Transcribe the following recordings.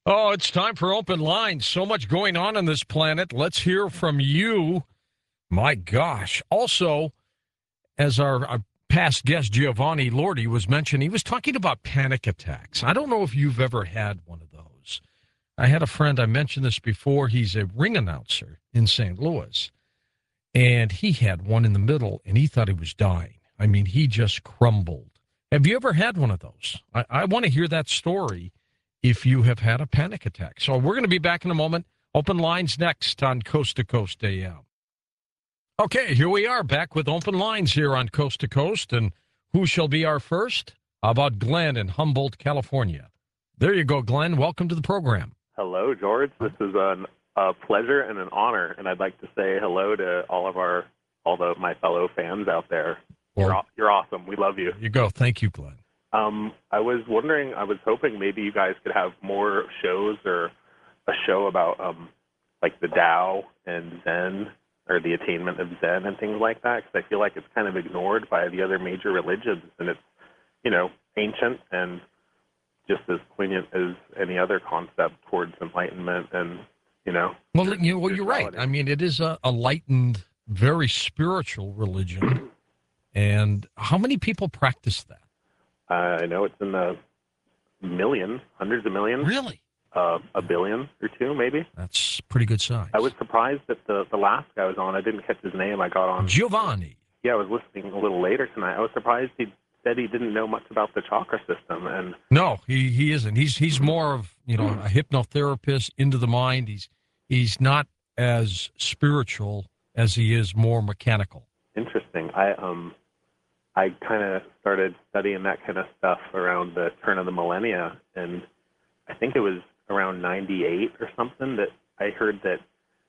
Oh, it's time for open lines. So much going on this planet. Let's hear from you. My gosh. Also, as our past guest Giovanni Lordi was mentioning, he was talking about panic attacks. I don't know if you've ever had one of those. I had a friend, I mentioned this before, he's a ring announcer in St. Louis, and he had one in the middle, and he thought he was dying. I mean, he just crumbled. Have you ever had one of those? I want to hear that story if you have had a panic attack. So we're going to be back in a moment. Open lines next on Coast to Coast AM. Okay, here we are back with open lines here on Coast to Coast. And who shall be our first? How about Glenn in Humboldt, California? There you go, Glenn. Welcome to the program. Hello, George. This is a pleasure and an honor, and I'd like to say hello to all of my fellow fans out there. Well, You're awesome. We love you. There you go. Thank you, Glenn. I was hoping maybe you guys could have more shows or a show about like the Tao and Zen or the attainment of Zen and things like that, because I feel like it's kind of ignored by the other major religions, and it's, ancient and just as poignant as any other concept towards enlightenment and, Well, you're right. I mean, it is a enlightened, very spiritual religion. And how many people practice that? I know it's in the millions, hundreds of millions. Really? A billion or two, maybe. That's pretty good size. I was surprised that the last guy was on. I didn't catch his name. I got on. Giovanni. Yeah, I was listening a little later tonight. I was surprised he said he didn't know much about the chakra system. And no, he isn't. He's more of a hypnotherapist into the mind. He's not as spiritual as he is more mechanical. Interesting. I kind of started studying that kind of stuff around the turn of the millennia, and I think it was around 98 or something that I heard that,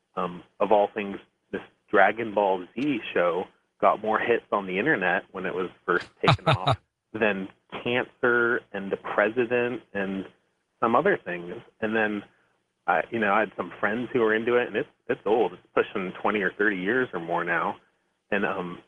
of all things, this Dragon Ball Z show got more hits on the internet when it was first taken off than cancer and the president and some other things. And then, I had some friends who were into it, and it's old. It's pushing 20 or 30 years or more now. And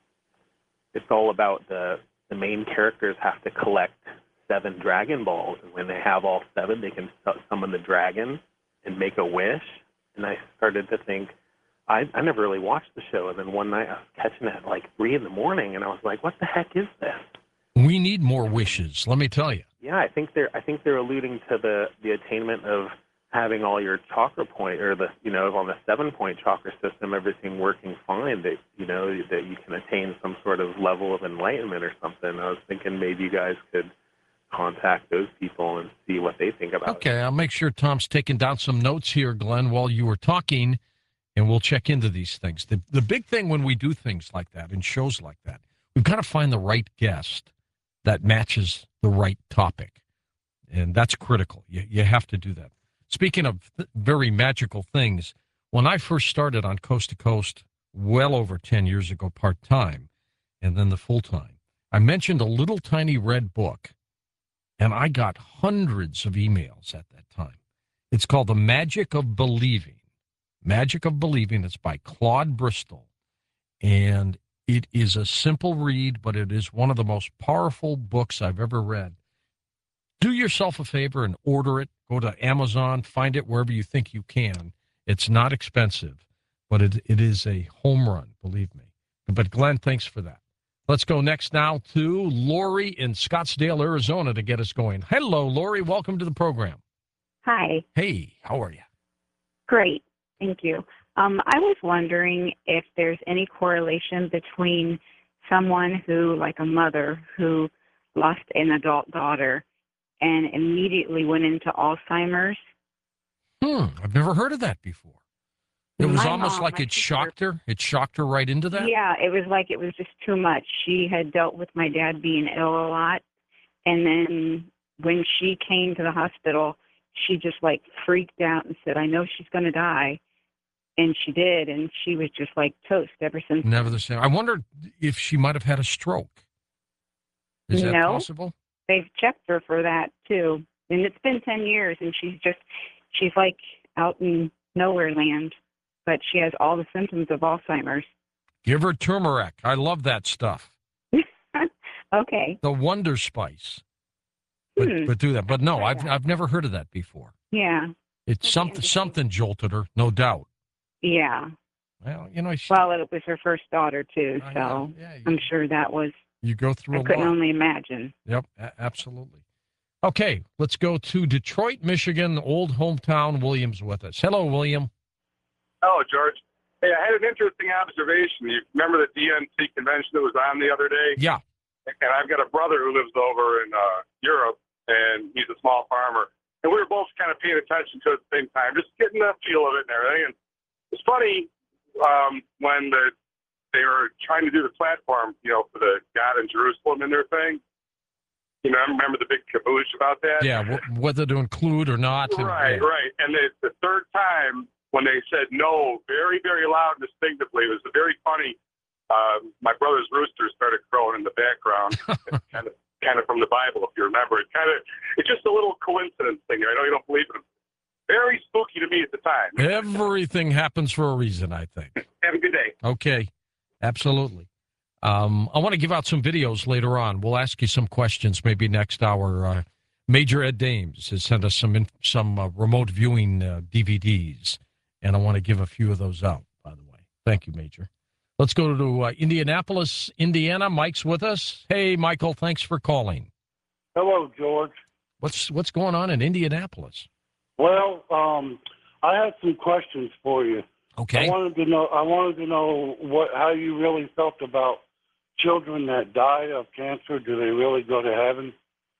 it's all about the main characters have to collect 7 Dragon Balls, and when they have all 7, they can summon the dragon and make a wish. And I started to think, I never really watched the show, and then one night I was catching it at like 3 in the morning, and I was like, what the heck is this? We need more wishes, let me tell you. Yeah, I think they're alluding to the attainment of having all your chakra point, or on the 7-point chakra system, everything working fine, that that you can attain some sort of level of enlightenment or something. I was thinking maybe you guys could contact those people and see what they think about it. Okay, I'll make sure Tom's taking down some notes here, Glenn, while you were talking, and we'll check into these things. The big thing when we do things like that and shows like that, we've got to find the right guest that matches the right topic, and that's critical. You have to do that. Speaking of very magical things, when I first started on Coast to Coast well over 10 years ago, part-time, and then the full-time, I mentioned a little tiny red book, and I got hundreds of emails at that time. It's called The Magic of Believing. Magic of Believing. It's by Claude Bristol, and it is a simple read, but it is one of the most powerful books I've ever read. Do yourself a favor and order it. Go to Amazon, find it wherever you think you can. It's not expensive, but it is a home run, believe me. But Glenn, thanks for that. Let's go next now to Lori in Scottsdale, Arizona to get us going. Hello, Lori. Welcome to the program. Hi. Hey, how are you? Great. Thank you. I was wondering if there's any correlation between someone who, like a mother, who lost an adult daughter and immediately went into Alzheimer's. I've never heard of that before. It was almost like it shocked her. It shocked her right into that? Yeah, it was like it was just too much. She had dealt with my dad being ill a lot, and then when she came to the hospital, she just like freaked out and said, I know she's going to die. And she did, and she was just like toast ever since. Never the same. I wondered if she might have had a stroke. Is that possible? They've checked her for that, too. And it's been 10 years, and she's like out in nowhere land. But she has all the symptoms of Alzheimer's. Give her turmeric. I love that stuff. Okay. The Wonder Spice. But do that. But no, I've never heard of that before. Yeah. It's something jolted her, no doubt. Yeah. Well, Well, it was her first daughter too, so I'm sure that was. You go through I couldn't only imagine. Yep, absolutely. Okay, let's go to Detroit, Michigan, old hometown. William's with us. Hello, William. Hello, George. Hey, I had an interesting observation. You remember the DNC convention that was on the other day? Yeah. And I've got a brother who lives over in Europe, and he's a small farmer. And we were both kind of paying attention to it at the same time, just getting the feel of it and everything. And it's funny when they were trying to do the platform, for the God in Jerusalem and their thing. I remember the big caboose about that. Yeah, whether to include or not. Right. And the third time when they said no, very, very loud and distinctively, it was very funny. My brother's rooster started crowing in the background, kind of from the Bible, if you remember. It's just a little coincidence thing. I know you don't believe in it. Very spooky to me at the time. Everything happens for a reason, I think. Have a good day. Okay, absolutely. I want to give out some videos later on. We'll ask you some questions maybe next hour. Major Ed Dames has sent us some remote viewing DVDs, and I want to give a few of those out, by the way. Thank you, Major. Let's go to Indianapolis, Indiana. Mike's with us. Hey, Michael, thanks for calling. Hello, George. What's going on in Indianapolis? Well, I had some questions for you. Okay. I wanted to know how you really felt about children that die of cancer. Do they really go to heaven?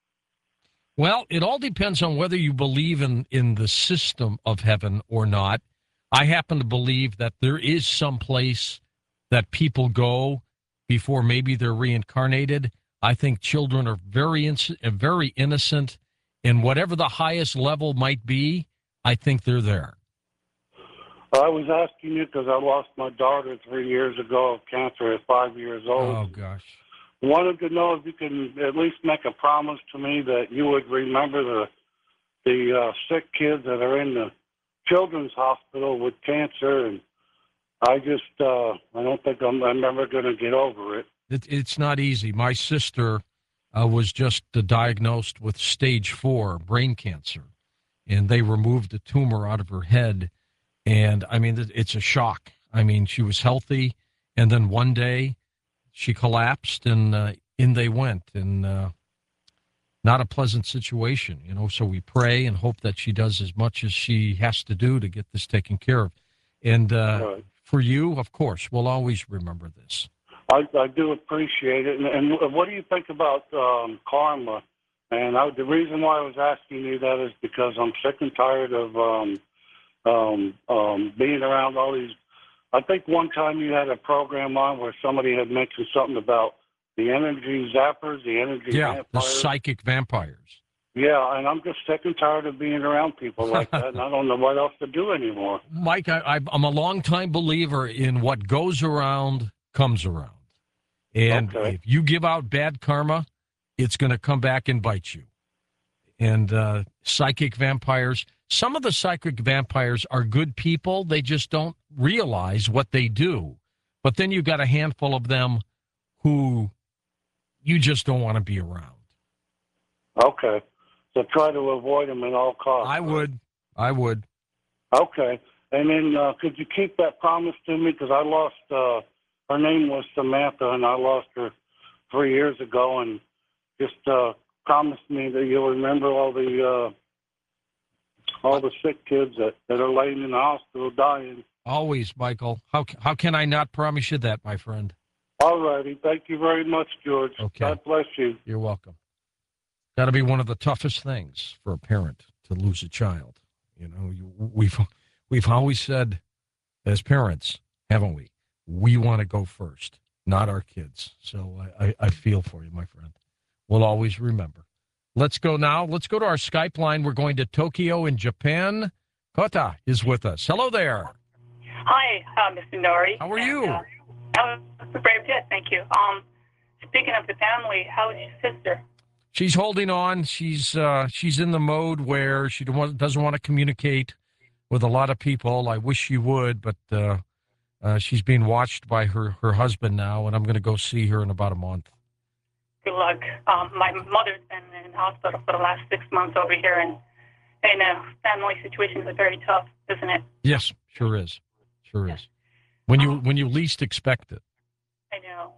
Well, it all depends on whether you believe in the system of heaven or not. I happen to believe that there is some place that people go before maybe they're reincarnated. I think children are very innocent, and whatever the highest level might be, I think they're there. I was asking you because I lost my daughter 3 years ago of cancer at 5 years old. Oh, gosh. Wanted to know if you can at least make a promise to me that you would remember the sick kids that are in the children's hospital with cancer. And I don't think I'm ever going to get over it. It's not easy. My sister was just diagnosed with stage 4 brain cancer, and they removed a tumor out of her head. And, I mean, it's a shock. I mean, she was healthy, and then one day she collapsed, and in they went. And not a pleasant situation, so we pray and hope that she does as much as she has to do to get this taken care of. And Right. For you, of course, we'll always remember this. I do appreciate it. And what do you think about karma? And the reason why I was asking you that is because I'm sick and tired of being around all these. I think one time you had a program on where somebody had mentioned something about the energy zappers, the energy vampires. The psychic vampires. Yeah, and I'm just sick and tired of being around people like that, and I don't know what else to do anymore. Mike, I'm a longtime believer in what goes around comes around. And Okay. if you give out bad karma, it's going to come back and bite you. And psychic vampires, some of the psychic vampires are good people. They just don't realize what they do. But then you've got a handful of them who you just don't want to be around. Okay. So try to avoid them at all costs. I would. Okay. And then could you keep that promise to me? Because I lost, her name was Samantha, and I lost her 3 years ago. And just promise me that you'll remember all the sick kids that are laying in the hospital dying. Always, Michael. How can I not promise you that, my friend? All righty. Thank you very much, George. Okay. God bless you. You're welcome. Got to be one of the toughest things for a parent to lose a child. We've always said as parents, haven't we? We want to go first, not our kids. So I feel for you, my friend. We'll always remember. Let's go now. Let's go to our Skype line. We're going to Tokyo in Japan. Kota is with us. Hello there. Hi, Mr. Nori. How are you? Very good, thank you. Speaking of the family, how is your sister? She's holding on. She's in the mode where she doesn't want to communicate with a lot of people. I wish she would, but she's being watched by her husband now, and I'm going to go see her in about a month. Good luck. My mother's been in hospital for the last 6 months over here, and And family situations are very tough, isn't it? Yes, sure is. Sure is. When you least expect it. I know.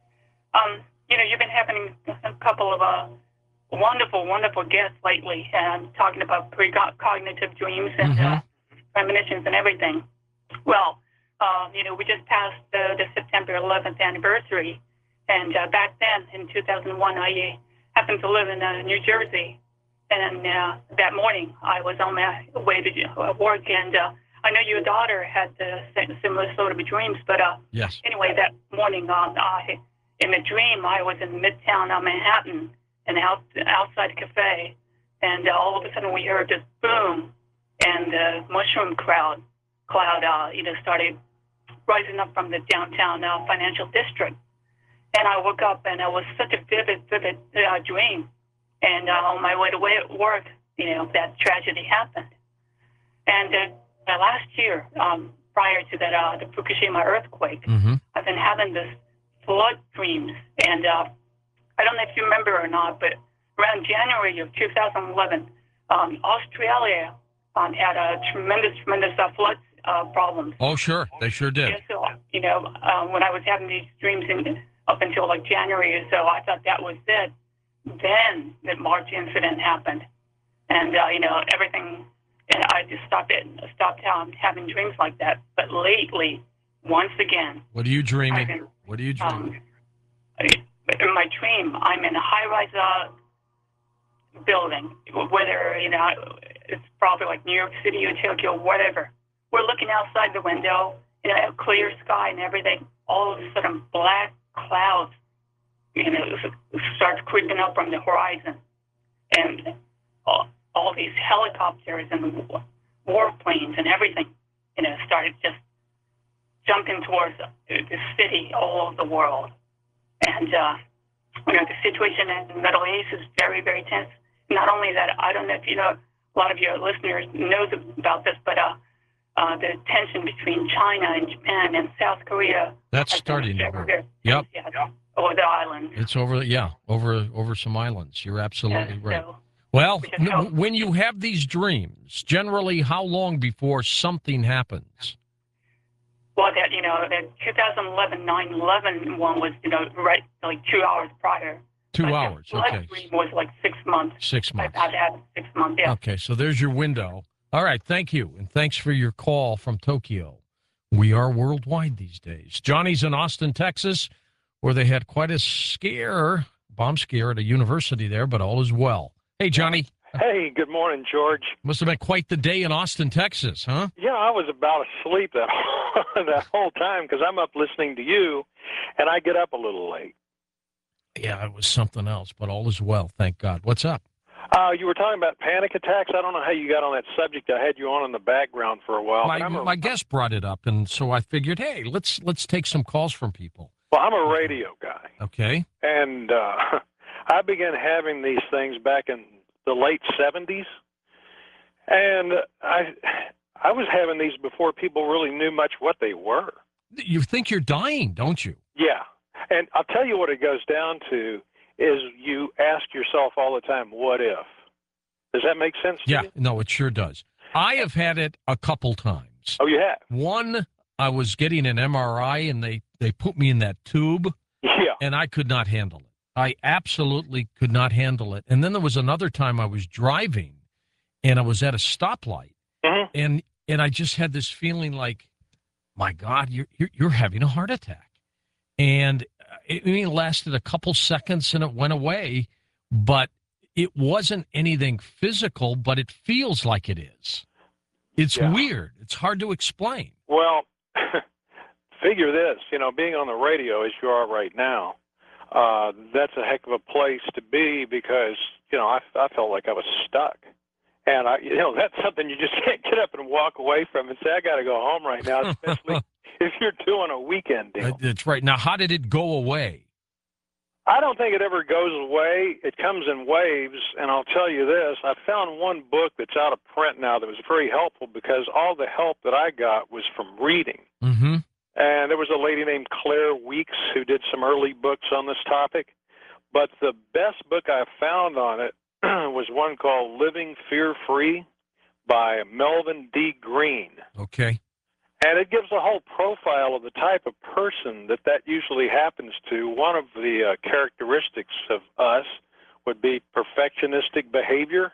You've been having a couple of wonderful, wonderful guests lately, and talking about precognitive dreams and premonitions and everything. Well, we just passed the September 11th anniversary, and back then in 2001, I happened to live in New Jersey, and that morning I was on my way to work, and I know your daughter had similar sort of dreams, but yes. Anyway, that morning, in a dream, I was in Midtown Manhattan, and outside a cafe, and all of a sudden we heard this boom, and the mushroom cloud, started rising up from the downtown financial district. And I woke up, and it was such a vivid dream. And on my way to work, that tragedy happened. And last year, prior to that, the Fukushima earthquake, I've been having this flood dreams. And I don't know if you remember or not, but around January of 2011, Australia had a tremendous flood problems. Oh, sure. They sure did. And so, when I was having these dreams up until like January or so, I thought that was it. Then the March incident happened. And, everything, and I just stopped having dreams like that. But lately, once again. What are you dreaming? What are you dreaming? In my dream, I'm in a high-rise building, whether, it's probably like New York City or Tokyo, whatever. We're looking outside the window, clear sky and everything. All of a sudden, black clouds, starts creeping up from the horizon. And all these helicopters and warplanes and everything, started just jumping towards the city all over the world. And, the situation in the Middle East is very, very tense. Not only that, I don't know if a lot of your listeners knows about this, but the tension between China and Japan and South Korea. That's starting to hurt. Yep. Over the islands. It's over some islands. You're absolutely right. So, well, when you have these dreams, generally how long before something happens? Well, the 2011 9/11 one was, right, like 2 hours prior. 2 hours, okay. Dream was like 6 months. 6 months. I've had 6 months, yeah. Okay, so there's your window. All right, thank you, and thanks for your call from Tokyo. We are worldwide these days. Johnny's in Austin, Texas, where they had quite a bomb scare at a university there, but all is well. Hey, Johnny. Hey, good morning, George. Must have been quite the day in Austin, Texas, huh? Yeah, I was about asleep that whole time because I'm up listening to you, and I get up a little late. Yeah, it was something else, but all is well, thank God. What's up? You were talking about panic attacks. I don't know how you got on that subject. I had you on in the background for a while. My guest brought it up, and so I figured, hey, let's take some calls from people. Well, I'm a radio guy. Okay. And I began having these things back in the late 70s. And I was having these before people really knew much what they were. You think you're dying, don't you? Yeah. And I'll tell you what it goes down to is you ask yourself all the time, what if? Does that make sense to you? No, it sure does. I have had it a couple times. Oh, you have? One, I was getting an MRI, and they put me in that tube, and I could not handle it. I absolutely could not handle it. And then there was another time I was driving, and I was at a stoplight, and I just had this feeling like, my God, you're having a heart attack. And it lasted a couple seconds, and it went away, but it wasn't anything physical, but it feels like it is. It's weird. It's hard to explain. Well, figure this, being on the radio as you are right now, that's a heck of a place to be because, I felt like I was stuck. And, that's something you just can't get up and walk away from and say, I got to go home right now, especially if you're doing a weekend deal. That's right. Now, how did it go away? I don't think it ever goes away. It comes in waves, and I'll tell you this. I found one book that's out of print now that was very helpful because all the help that I got was from reading. Mm-hmm. And there was a lady named Claire Weeks who did some early books on this topic. But the best book I found on it was one called Living Fear-Free. by Melvin D. Green. Okay. And it gives a whole profile of the type of person that usually happens to. One of the characteristics of us would be perfectionistic behavior.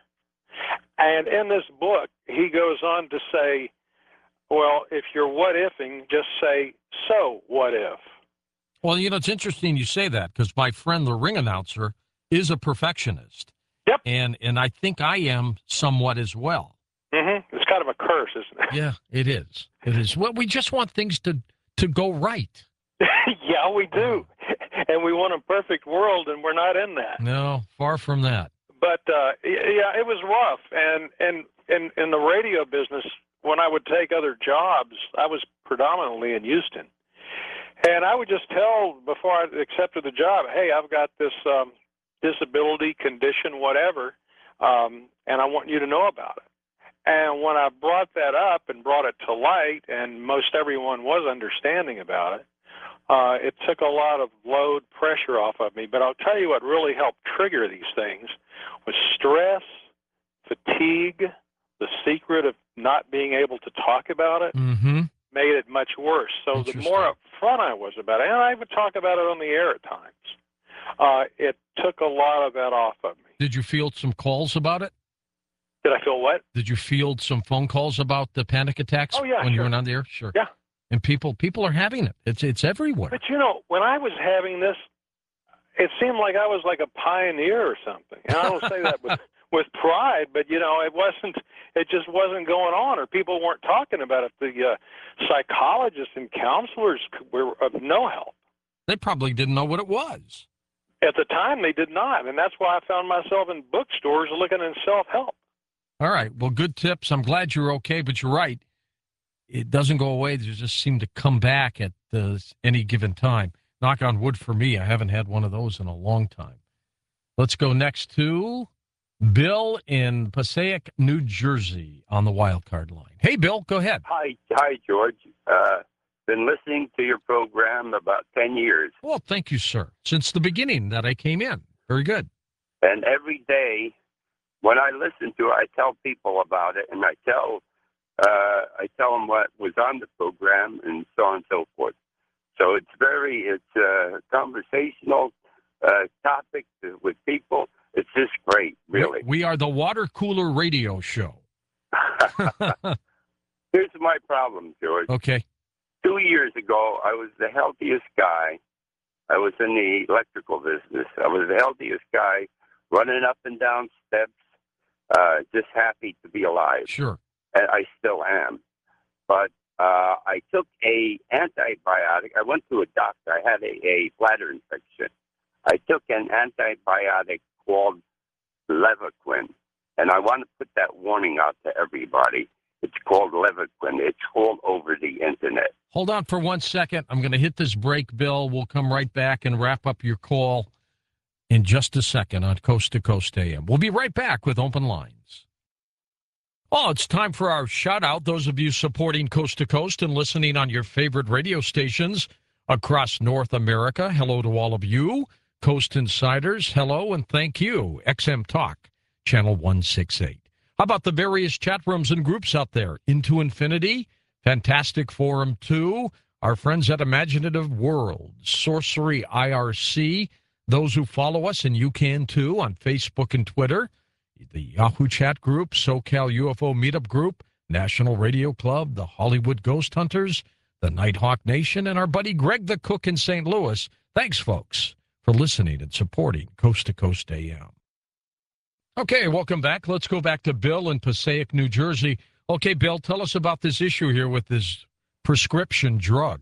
And in this book, he goes on to say, well, if you're what-ifing, just say, so what if? Well, it's interesting you say that because my friend, the ring announcer, is a perfectionist. Yep. And I think I am somewhat as well. Mm-hmm. It's kind of a curse, isn't it? Yeah, it is. It is. Well, we just want things to go right. Yeah, we do. And we want a perfect world, and we're not in that. No, far from that. But, yeah, it was rough. And in the radio business, when I would take other jobs, I was predominantly in Houston. And I would just tell before I accepted the job, hey, I've got this disability, condition, whatever, and I want you to know about it. And when I brought that up and brought it to light, and most everyone was understanding about it, it took a lot of load pressure off of me. But I'll tell you what really helped trigger these things was stress, fatigue, the secret of not being able to talk about it. Mm-hmm. Made it much worse. So the more upfront I was about it, and I would talk about it on the air at times, it took a lot of that off of me. Did you field some calls about it? Did I feel what? Did you field some phone calls about the panic attacks when you went on the air? Sure. Yeah. And people are having it. It's everywhere. But, when I was having this, it seemed like I was like a pioneer or something. And I don't say that with pride, but, it just wasn't going on, or people weren't talking about it. The psychologists and counselors were of no help. They probably didn't know what it was. At the time, they did not, and that's why I found myself in bookstores looking in self-help. All right. Well, good tips. I'm glad you're okay, but you're right. It doesn't go away. They just seem to come back at any given time. Knock on wood for me. I haven't had one of those in a long time. Let's go next to Bill in Passaic, New Jersey on the wild card line. Hey, Bill, go ahead. Hi, George. Been listening to your program about 10 years. Well, thank you, sir. Since the beginning that I came in. Very good. And every day when I listen to it, I tell people about it, and I tell them what was on the program and so on and so forth. So it's a conversational topic with people. It's just great, really. We are the water cooler radio show. Here's my problem, George. Okay. 2 years ago, I was the healthiest guy. I was in the electrical business. I was the healthiest guy, running up and down steps, just happy to be alive. Sure. And I still am. But I took a antibiotic. I went to a doctor. I had a bladder infection. I took an antibiotic called Levaquin. And I want to put that warning out to everybody. It's called Levaquin. It's all over the internet. Hold on for 1 second. I'm going to hit this break, Bill. We'll come right back and wrap up your call in just a second on Coast to Coast AM. We'll be right back with Open Lines. Oh, it's time for our shout-out. Those of you supporting Coast to Coast and listening on your favorite radio stations across North America, hello to all of you. Coast Insiders, hello and thank you. XM Talk, Channel 168. How about the various chat rooms and groups out there? Into Infinity, Fantastic Forum 2, our friends at Imaginative World, Sorcery IRC, those who follow us, and you can too, on Facebook and Twitter, the Yahoo Chat Group, SoCal UFO Meetup Group, National Radio Club, the Hollywood Ghost Hunters, the Nighthawk Nation, and our buddy Greg the Cook in St. Louis. Thanks, folks, for listening and supporting Coast to Coast AM. Okay, welcome back. Let's go back to Bill in Passaic, New Jersey. Okay, Bill, tell us about this issue here with this prescription drug.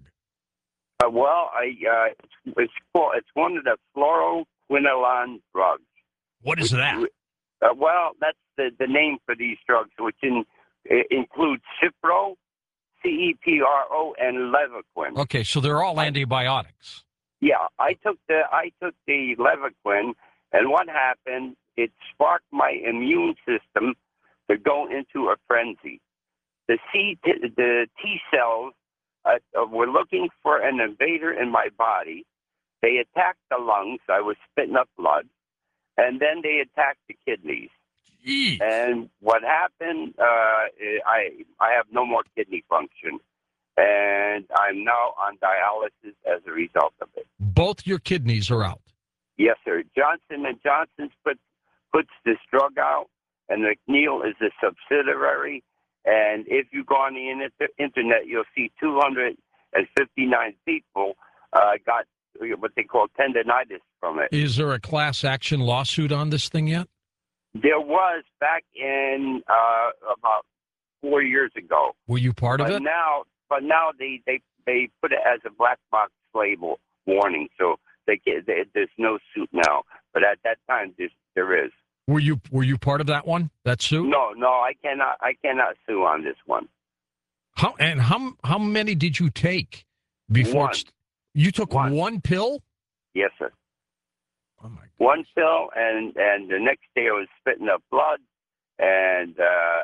It's one of the fluoroquinolone drugs. What is that? That's the name for these drugs, which includes Cipro, CEPRO, and Levaquin. Okay, so they're all antibiotics. Yeah, I took the Levaquin, and what happened? It sparked my immune system to go into a frenzy. The T cells were looking for an invader in my body. They attacked the lungs. I was spitting up blood. And then they attacked the kidneys. Jeez. And what happened? I have no more kidney function, and I'm now on dialysis as a result of it. Both your kidneys are out. Yes, sir. Johnson and Johnson's puts this drug out, and McNeil is a subsidiary. And if you go on the internet, you'll see 259 people got what they call tendinitis from it. Is there a class action lawsuit on this thing yet? There was back in about 4 years ago. Were you part of it? But now they put it as a black box label warning, so there's no suit now. But at that time, there is. Were you part of that one? That suit? No, I cannot sue on this one. How many did you take before? One. You took one pill? Yes, sir. Oh my God. One pill, and the next day I was spitting up blood, and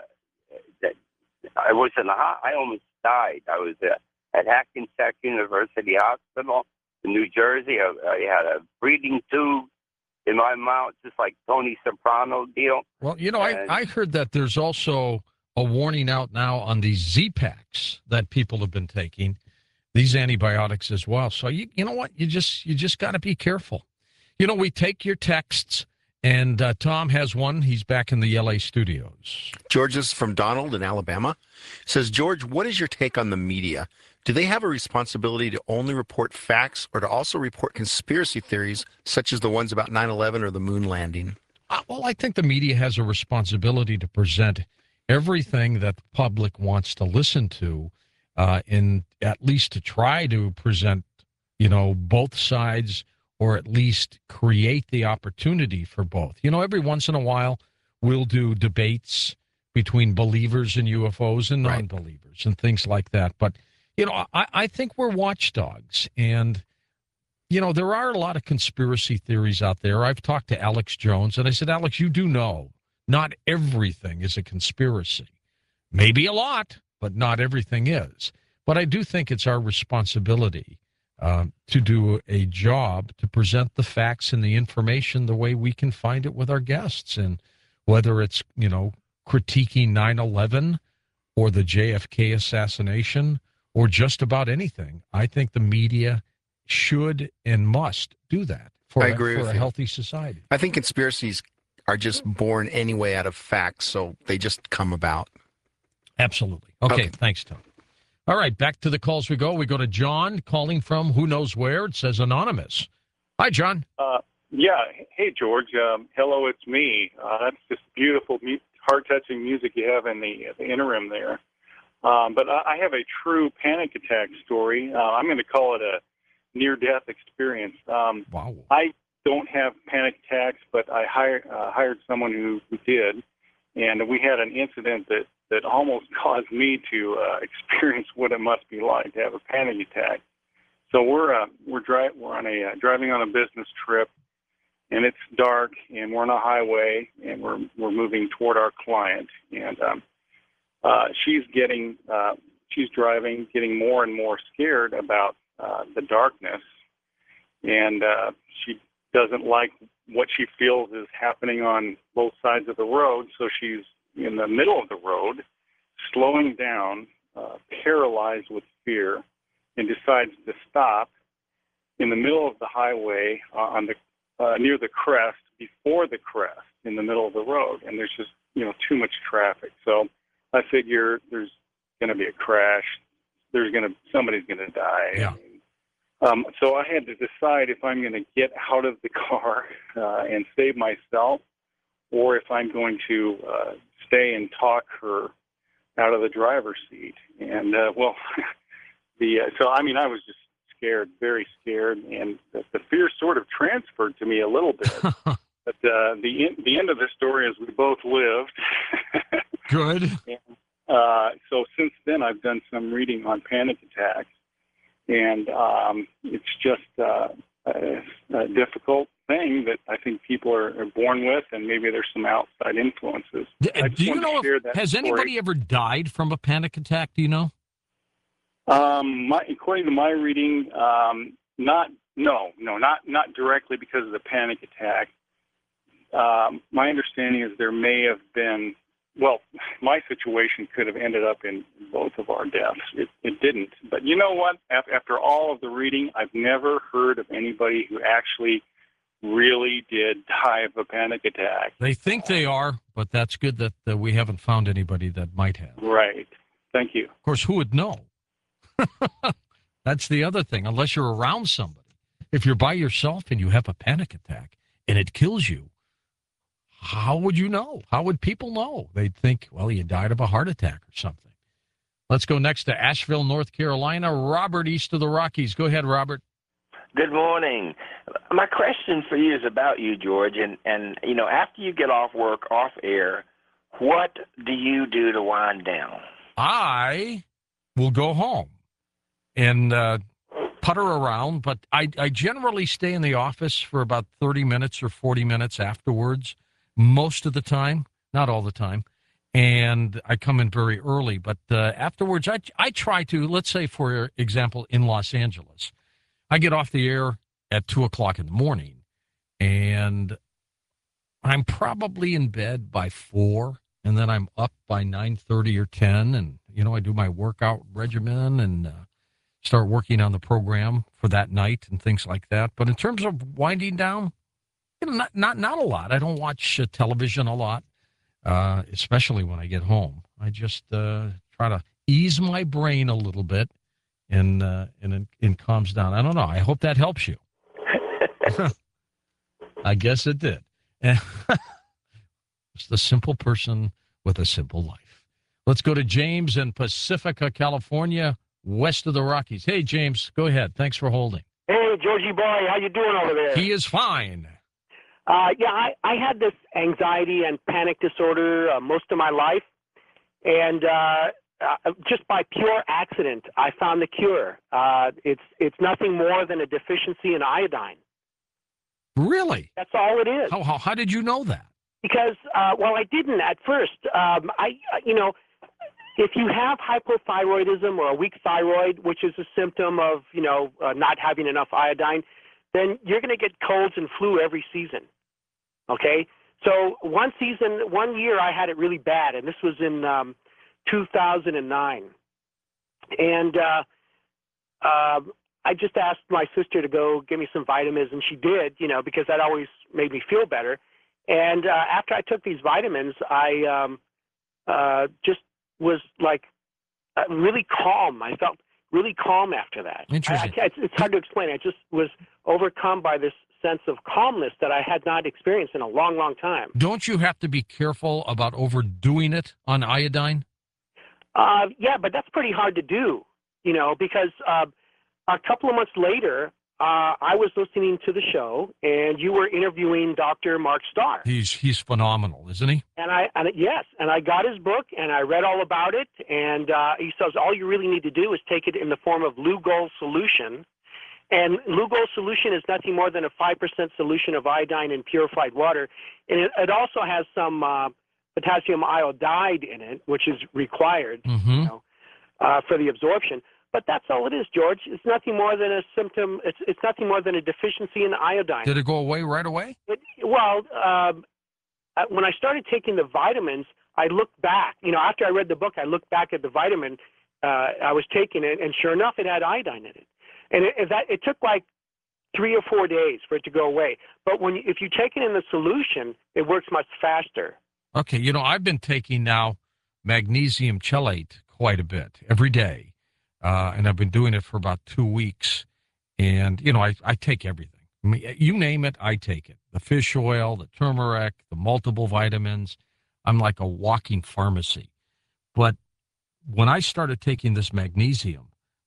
I was I almost died. I was at Hackensack University Hospital in New Jersey. I had a breathing tube in my mouth, just like Tony Soprano deal. Well, I heard that there's also a warning out now on these Z-Packs that people have been taking, these antibiotics as well. So you know what? You just got to be careful. We take your texts, and Tom has one. He's back in the L.A. studios. George is from Donald in Alabama. Says, George, what is your take on the media? Do they have a responsibility to only report facts or to also report conspiracy theories, such as the ones about 9/11 or the moon landing? Well, I think the media has a responsibility to present everything that the public wants to listen to, and at least to try to present, both sides, or at least create the opportunity for both. Every once in a while, we'll do debates between believers in UFOs and non-believers and things like that. But, I think we're watchdogs. And, there are a lot of conspiracy theories out there. I've talked to Alex Jones, and I said, Alex, you do know not everything is a conspiracy. Maybe a lot, but not everything is. But I do think it's our responsibility to do a job to present the facts and the information the way we can find it with our guests. And whether it's, critiquing 9/11 or the JFK assassination or just about anything, I think the media should and must do that for a healthy society. I think conspiracies are just born anyway out of facts, so they just come about. Absolutely. Okay. Thanks, Tom. All right, back to the calls we go. We go to John calling from who knows where. It says anonymous. Hi, John. Yeah. Hey, George. Hello, it's me. That's just beautiful, heart-touching music you have in the interim there. But I have a true panic attack story. I'm going to call it a near-death experience. Wow. I don't have panic attacks, but I hired someone who did, and we had an incident that almost caused me to experience what it must be like to have a panic attack. So we're driving on a business trip, and it's dark, and we're on a highway, and we're moving toward our client, and she's driving, getting more and more scared about the darkness, and she doesn't like what she feels is happening on both sides of the road, so she's in the middle of the road, slowing down, paralyzed with fear, and decides to stop in the middle of the highway on the near the crest, before the crest, in the middle of the road, and there's just too much traffic. So I figure there's going to be a crash. Somebody's going to die. Yeah. So I had to decide if I'm going to get out of the car and save myself, or if I'm going to stay and talk her out of the driver's seat. And I was just scared, very scared, and the fear sort of transferred to me a little bit. But the end of the story is we both lived. Good. And, so since then, I've done some reading on panic attacks, and it's just a difficult thing that I think people are born with, and maybe there's some outside influences. Do you know has anybody ever died from a panic attack? Do you know? According to my reading, not directly because of the panic attack, my understanding is there may have been, well, my situation could have ended up in both of our deaths. It didn't. But you know what? After all of the reading, I've never heard of anybody who actually really did die of a panic attack. They think they are, but that's good that we haven't found anybody that might have. Right. Thank you. Of course, who would know? That's the other thing. Unless you're around somebody. If you're by yourself and you have a panic attack and it kills you, how would you know? How would people know? They'd think, well, you died of a heart attack or something. Let's go next to Asheville, North Carolina. Robert, east of the Rockies. Go ahead, Robert. Good morning. My question for you is about you, George. And you know, after you get off work, off air, what do you do to wind down? I will go home and putter around, but I generally stay in the office for about 30 minutes or 40 minutes afterwards, most of the time, not all the time. And I come in very early, but afterwards I try to, let's say, for example, in Los Angeles, I get off the air at 2 o'clock in the morning, and I'm probably in bed by 4, and then I'm up by 9:30 or 10, and, you know, I do my workout regimen and start working on the program for that night and things like that. But in terms of winding down, you know, not a lot. I don't watch television a lot, especially when I get home. I just try to ease my brain a little bit, and it calms down. I don't know. I hope that helps you. I guess it did. Just a simple person with a simple life. Let's go to James in Pacifica, California, west of the Rockies. Hey, James, go ahead. Thanks for holding. Hey, Georgie boy, how you doing over there? He is fine. I had this anxiety and panic disorder most of my life, and just by pure accident, I found the cure. It's nothing more than a deficiency in iodine. Really? That's all it is. How did you know that? Because, well, I didn't at first. If you have hypothyroidism or a weak thyroid, which is a symptom of, not having enough iodine, then you're going to get colds and flu every season. Okay? So one year I had it really bad, and this was in 2009. And I just asked my sister to go get me some vitamins, and she did, because that always made me feel better. And after I took these vitamins, I just was like really calm. I felt really calm after that. Interesting. It's hard to explain. I just was overcome by this sense of calmness that I had not experienced in a long, long time. Don't you have to be careful about overdoing it on iodine? Yeah, but that's pretty hard to do, because a couple of months later, I was listening to the show, and you were interviewing Dr. Mark Starr. He's phenomenal, isn't he? Yes, and I got his book, and I read all about it, and he says all you really need to do is take it in the form of Lugol solution, and Lugol solution is nothing more than a 5% solution of iodine in purified water, and it also has some potassium iodide in it, which is required for the absorption. But that's all it is, George. It's nothing more than a symptom. It's nothing more than a deficiency in iodine. Did it go away right away? When I started taking the vitamins, I looked back. After I read the book, I looked back at the vitamin I was taking it, and sure enough, it had iodine in it. And it took like 3 or 4 days for it to go away. But if you take it in the solution, it works much faster. Okay, I've been taking now magnesium chelate quite a bit every day. And I've been doing it for about 2 weeks. And, I take everything. I mean, you name it, I take it. The fish oil, the turmeric, the multiple vitamins. I'm like a walking pharmacy. But when I started taking this magnesium,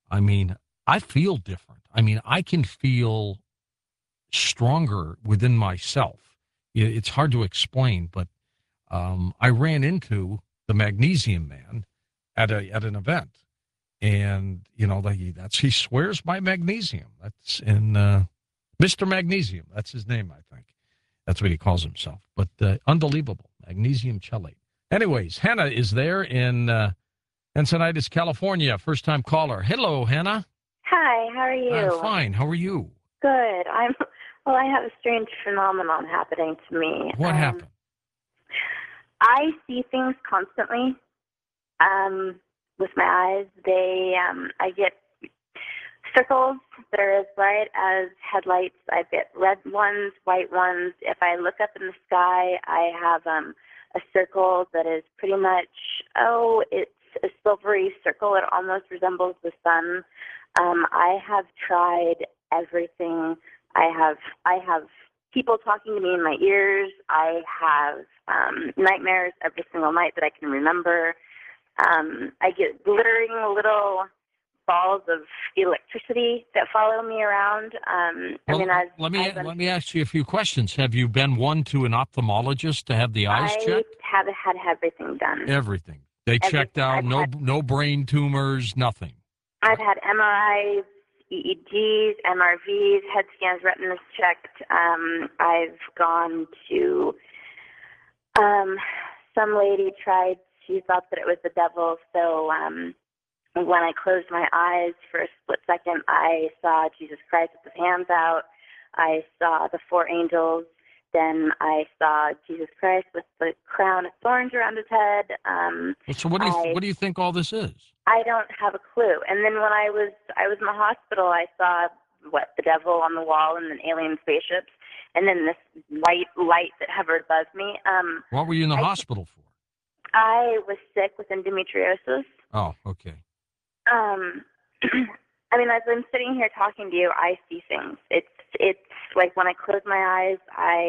I feel different. I can feel stronger within myself. It's hard to explain, but I ran into the Magnesium Man at an event. And, he swears by magnesium. That's in Mr. Magnesium. That's his name, I think. That's what he calls himself. But unbelievable. Magnesium chelate. Anyways, Hannah is there in Encinitas, California. First-time caller. Hello, Hannah. Hi, how are you? I'm fine. How are you? Good. I'm Well, I have a strange phenomenon happening to me. What happened? I see things constantly with my eyes. I get circles that are as bright as headlights. I get red ones, white ones. If I look up in the sky, I have a circle that is pretty much, it's a silvery circle. It almost resembles the sun. I have tried everything. I have people talking to me in my ears. I have nightmares every single night that I can remember. I get glittering little balls of electricity that follow me around. Let me ask you a few questions. Have you been one to an ophthalmologist to have the eyes checked? I have had everything done. Everything. They checked out no brain tumors, nothing. I've had MRIs, EEGs, MRVs, head scans, retinas checked. I've gone to some lady she thought that it was the devil, so when I closed my eyes for a split second, I saw Jesus Christ with his hands out. I saw the 4 angels. Then I saw Jesus Christ with the crown of thorns around his head. So what do you think all this is? I don't have a clue. And then when I was in the hospital, I saw the devil on the wall and then alien spaceships, and then this white light that hovered above me. What were you in the hospital for? I was sick with endometriosis. Oh, okay. I mean, as I'm sitting here talking to you, I see things. It's like when I close my eyes,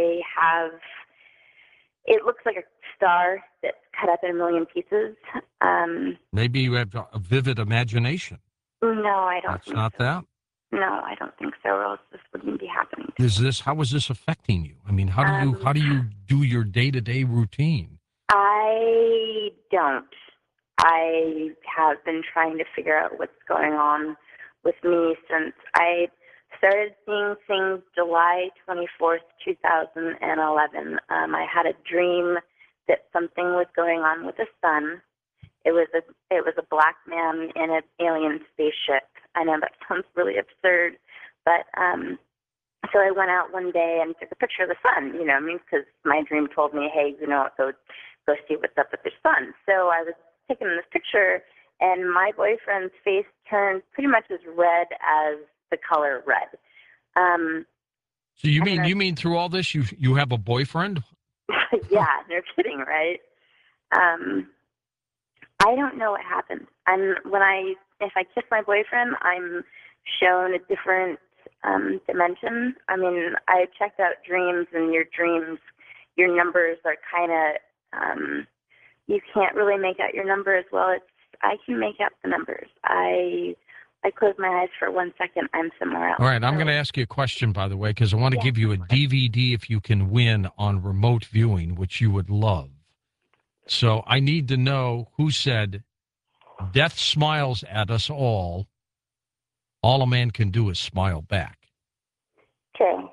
it looks like a star that's cut up in a million pieces. Maybe you have a vivid imagination. No, I don't. That's not that? No, I don't think so, or else this wouldn't be happening. How is this affecting you? I mean, how do you do your day-to-day routine? I don't. I have been trying to figure out what's going on with me since I started seeing things July 24th, 2011. I had a dream that something was going on with the sun. It was a black man in an alien spaceship. I know that sounds really absurd, but so I went out one day and took a picture of the sun, because my dream told me, hey, go see what's up with your sun. So I was taking this picture, and my boyfriend's face turned pretty much as red as the color red. So you mean through all this you have a boyfriend? Yeah, no kidding, right? I don't know what happened. If I kiss my boyfriend, I'm shown a different dimension. I mean, I checked out dreams, and your numbers are kind of you can't really make out your numbers. Well, I can make out the numbers. I close my eyes for 1 second, I'm somewhere else. All right, I'm going to ask you a question, by the way, because I want to give you a DVD if you can win on remote viewing, which you would love. So I need to know who said, death smiles at us all. All a man can do is smile back. True.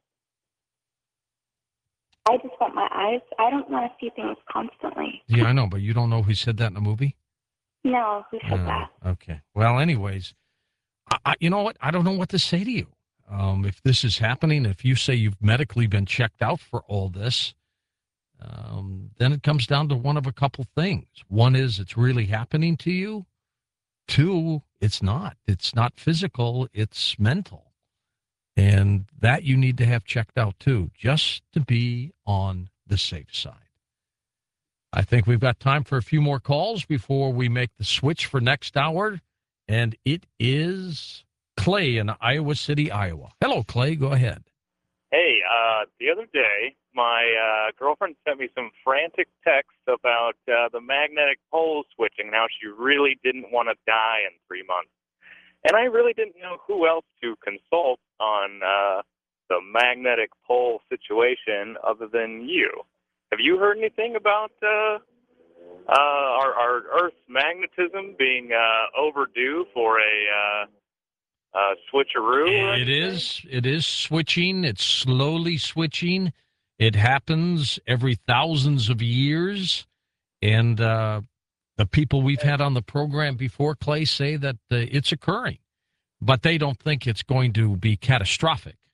I just want my eyes. I don't want to see things constantly. Yeah, I know, but you don't know who said that in the movie? No, who said that? Okay. Well, anyways, you know what? I don't know what to say to you. If this is happening, if you say you've medically been checked out for all this, then it comes down to one of a couple things. One is it's really happening to you. Two, it's not. It's not physical. It's mental. And that you need to have checked out, too, just to be on the safe side. I think we've got time for a few more calls before we make the switch for next hour. And it is Clay in Iowa City, Iowa. Hello, Clay. Go ahead. Hey, the other day, my girlfriend sent me some frantic texts about the magnetic pole switching, and how she really didn't want to die in 3 months. And I really didn't know who else to consult on the magnetic pole situation other than you. Have you heard anything about our Earth's magnetism being overdue for a switcheroo? It is switching. It's slowly switching. It happens every thousands of years. And the people we've had on the program before, Clay, say that it's occurring. But they don't think it's going to be catastrophic.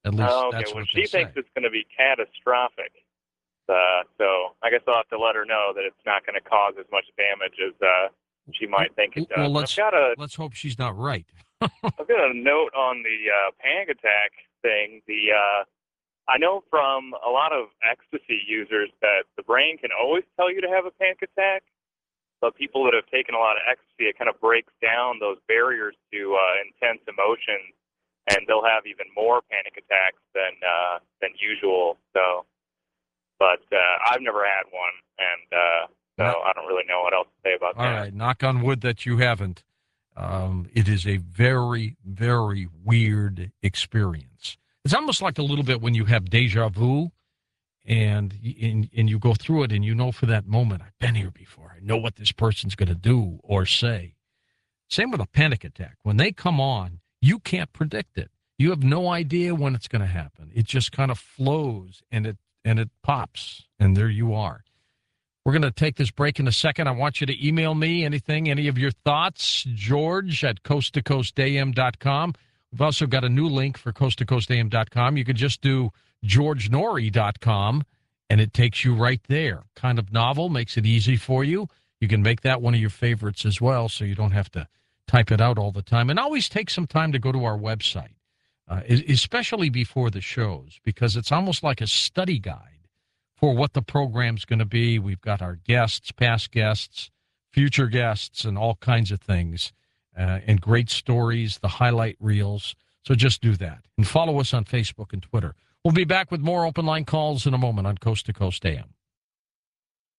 At least Oh, okay. that's Well, what she they say. thinks it's going to be catastrophic. So I guess I'll have to let her know that it's not going to cause as much damage as she might think it does. Well, Let's hope she's not right. I've got a note on the panic attack thing. I know from a lot of ecstasy users that the brain can always tell you to have a panic attack, but people that have taken a lot of ecstasy, it kind of breaks down those barriers to intense emotions, and they'll have even more panic attacks than usual. So, but I've never had one, and so I don't really know what else to say about that. All right, knock on wood that you haven't. It is a very, very weird experience. It's almost like a little bit when you have deja vu and you go through it and you know for that moment, I've been here before. I know what this person's going to do or say. Same with a panic attack. When they come on, you can't predict it. You have no idea when it's going to happen. It just kind of flows and it pops, and there you are. We're going to take this break in a second. I want you to email me any of your thoughts, George at coasttocoastam.com. We've also got a new link for coasttocoastam.com. You could just do georgenori.com, and it takes you right there. Kind of novel, makes it easy for you. You can make that one of your favorites as well, so you don't have to type it out all the time. And always take some time to go to our website, especially before the shows, because it's almost like a study guide for what the program's going to be. We've got our guests, past guests, future guests, and all kinds of things, and great stories, the highlight reels. So just do that. And follow us on Facebook and Twitter. We'll be back with more open line calls in a moment on Coast to Coast AM.